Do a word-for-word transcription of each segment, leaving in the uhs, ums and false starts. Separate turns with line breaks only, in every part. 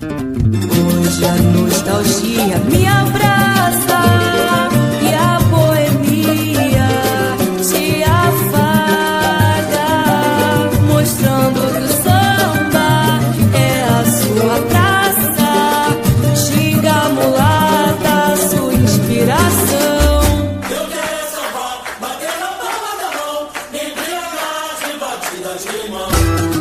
Hoje a nostalgia me abraça e a boemia te afaga, mostrando que o samba é a sua praça. Xinga a mulata, sua inspiração.
Eu quero sambar, bater na palma da mão, embriagar de batidas de mão.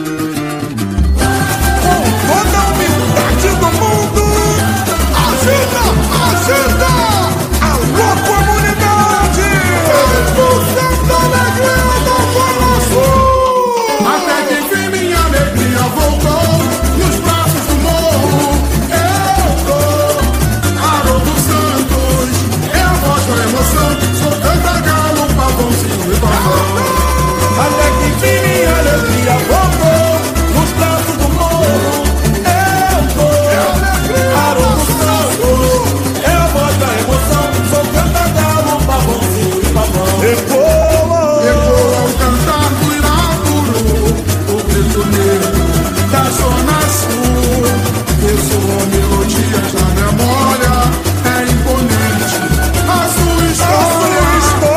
Toda a humildade do mundo, agita, agita, alô comunidade, expulsando a alegria do Zona Sul. Até que enfim minha alegria voltou, nos braços do morro, eu tô, Haroldo Santos, é a voz da emoção, sou canta-galo, pavãozinho e pavão. Até que enfim minha alegria voltou, nos braços do morro, eu tô, Haroldo Santos, é a voz da emoção, sou canta-galo, pavãozinho e pavão. Ecoa, ecoa ao cantar do Irapuru, o grito negro da Zona Sul. Ressoam melodias na memória, é imponente a sua história.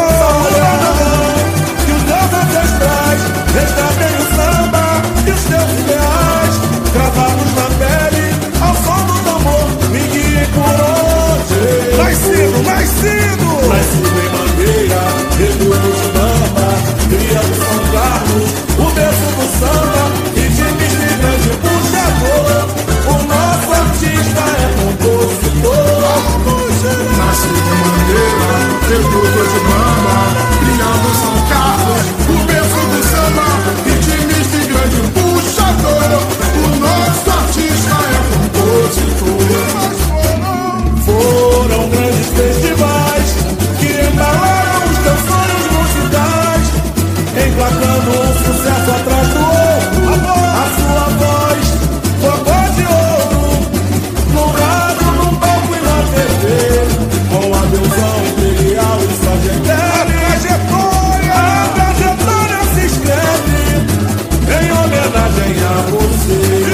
Que os meus ancestrais resgatem o samba e os seus ideais, gravados na pele, ao som do tambor, me guiem por onde. Mais cedo, mais cedo! Nascido em Mangueira, reduto de bamba, criado em São Carlos, o berço do samba, e de Mister Grande puxador. O nosso artista é compositor. Nascido em Mangueira, reduto de bamba, criado em São Carlos, o berço do samba, e de Mister Grande puxador. O nosso artista é compositor. Foram grandes festivais que embalaram os teus sonhos musicais, emplacando um sucesso atrás do outro. A sua voz, fogó de ouro, no rádio, no palco e na T V, com a Deusão Imperial e Sagitário. A trajetória, a trajetória se escreve em homenagem a você.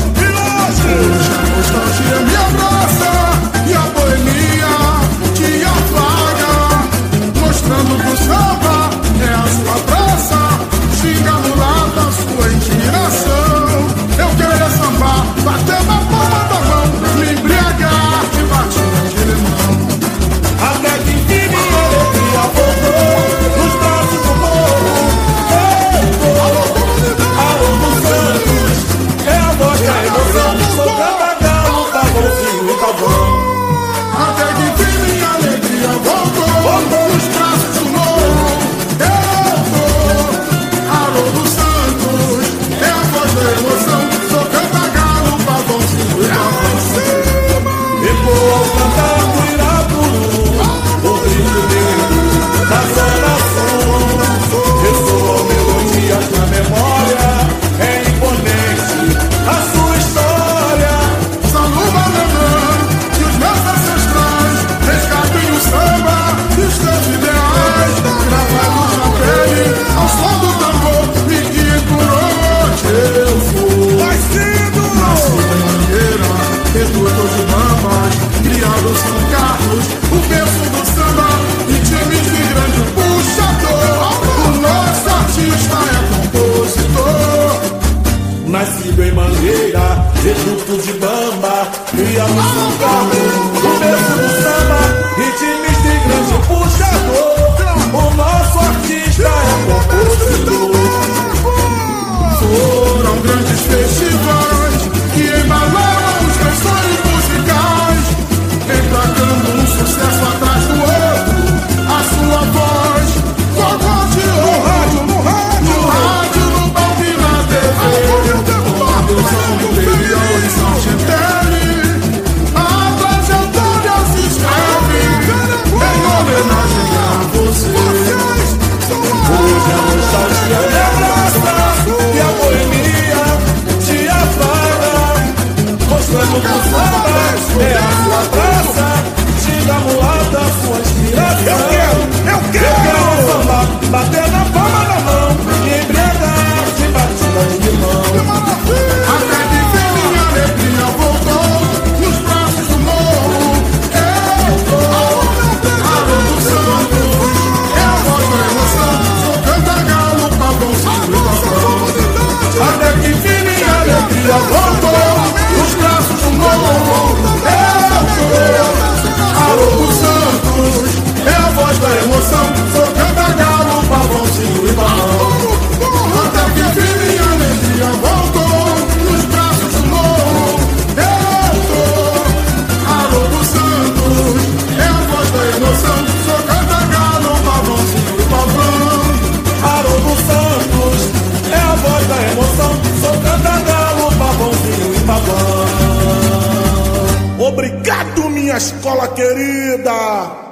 Hoje a nostalgia me abraça e a boemia te afaga, mostrando que o samba é a sua praça. Xinga a mulata, sua inspiração. Eu quero sambar, bater na palma da mão, me embriagar de batida de limão. Até que enfim minha alegria voltou, nos braços do morro. Eu tô, Haroldo Santos, é a voz da emoção, sou canta-galo, pavãozinho e pavão. Até que enfim minha alegria voltou, nos braços do morro. Eu tô, Haroldo Santos, é a voz da emoção, sou canta-galo, pavãozinho e pavão. Ecoa ao cantar do Irapuru, o grito negro da Zona Sul. Ressoam melodias na memória, é imponente a sua história. Saluba lembrando que os meus ancestrais resgatem o samba e os seus ideais, gravados na pele, ao som do tambor, me guiem por onde eu for. Mais cedo! Nascido em Mangueira, reduto de bambas, criado em São Carlos, o berço do samba, e times de grande puxador. O nosso artista é compositor. Nascido em Mangueira, reduto de bamba, criado em São Carlos, o berço do samba, e times de grande puxador. O nosso artista é compositor. Foram grandes festivais que embalaram os canções musicais, emplacando um sucesso atrás do outro. A sua voz, fogó de ouro, no rádio, no rádio, no palco e na T V, com a Deusão Imperial e Sagitário. A alegria voltou nos braços do morro. Haroldo Santos é a voz da emoção, sou canta-galo, pavãozinho e balão. Até que enfim minha alegria voltou nos braços do morro. Eu tô Haroldo Santos é a voz da emoção, sou canta-galo, pavãozinho e pavão. Haroldo Santos é a voz da emoção, sou canta-galo, pavãozinho e pavão. Obrigado, minha escola querida!